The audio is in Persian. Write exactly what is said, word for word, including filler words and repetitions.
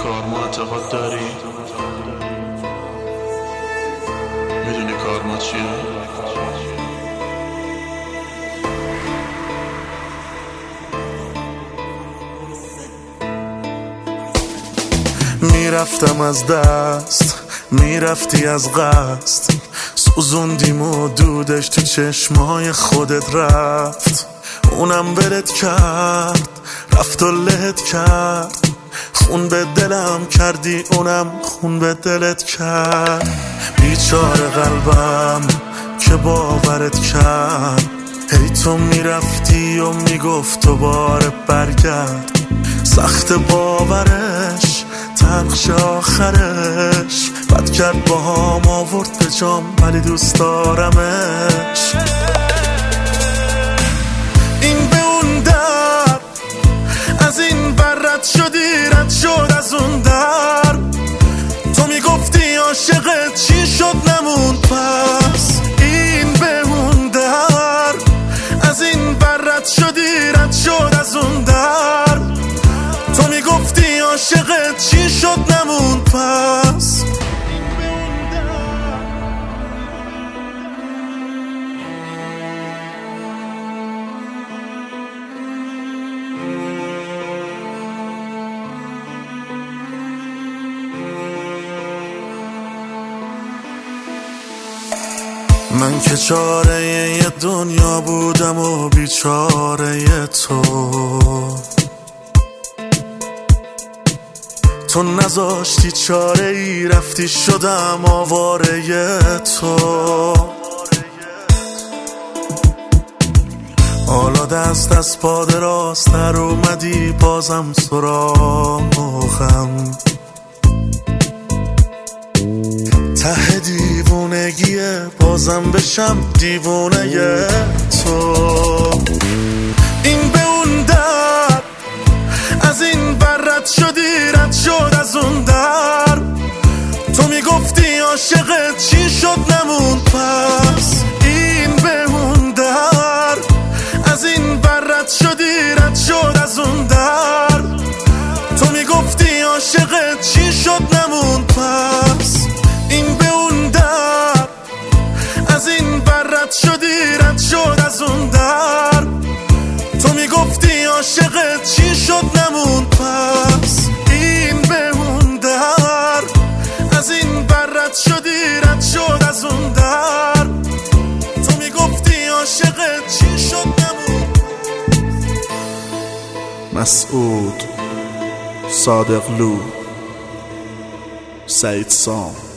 کارما اعتقاد داری؟ میدونی کارما چیه؟ میرفتم از دست، میرفتی از قصد، سوزوندیم و دودش تو چشمای خودت رفت. اونم ولت کرد، رفت و لهت کرد، خون به دلم کردی، اونم خون به دلت کرد. بیچاره قلبم که باورت کرد، هی تو میرفتی و میگفت دوباره برگرد. سخت باورش، تلخش آخرش، بد کرد با هم آورد به جام، ولی دوست دارمش. این به اون در، از این بر رد شدی، رد شد از اون در. تو میگفتی عاشقت چی شد نموند پس. این به اون در، از این بر رد شدی، رد شد از اون در. تو میگفتی عاشقت چی شد نموند پس. من که چاره یه دنیا بودم و بیچاره تو. تو نذاشتی چاره ای، رفتی شدم آواره تو. حالا دست از پا دراستر اومدی، بازم سراغم. ته دیوونگیه، بازم بشم دیوونه تو. این به اون در، از این بر رد شدی، رد شد از اون در. تو میگفتی عاشقت چی شد نموند پس. این به اون در، از این بر رد شدی، رد شد از اون در. تو میگفتی عاشقت چی شد نموند پس. این به اون در، از این بر رد شدی، رد شد از اون در. تو میگفتی عاشقت چی شد نموند پس. این به اون در، از این بر رد شدی، رد شد از اون در. تو میگفتی عاشقت چی شد نموند. مسعود صادقلو، سعید سام.